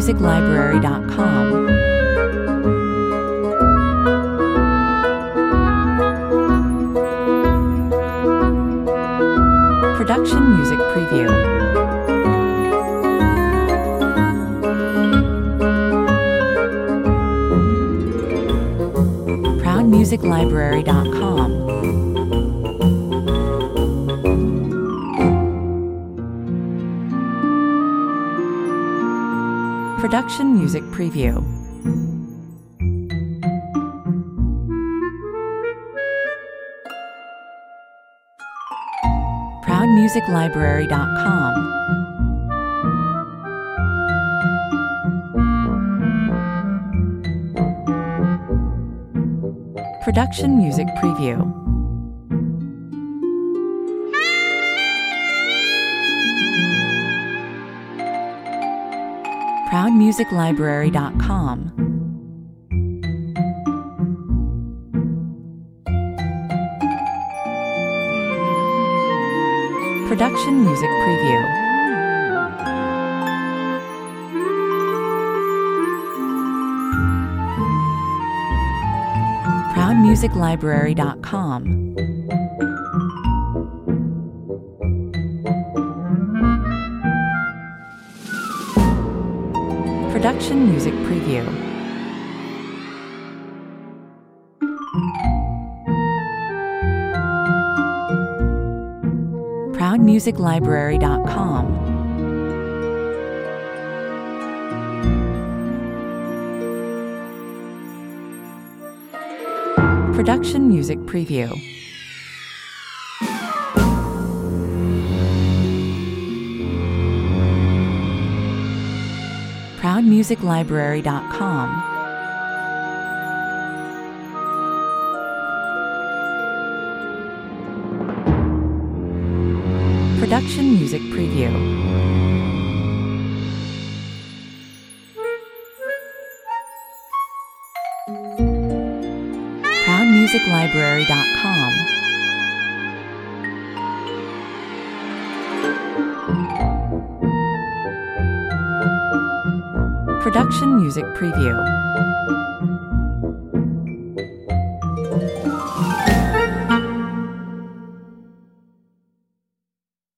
ProudMusicLibrary.com. Production Music Preview. ProudMusicLibrary.com. Production Music Preview. ProudMusicLibrary.com. Production Music Preview. ProudMusicLibrary.com. Production Music Preview. ProudMusicLibrary.com. Production Music Preview. ProudMusicLibrary.com. Production Music Preview. ProudMusicLibrary.com. Production Music Preview. ProudMusicLibrary.com. Production Music Preview.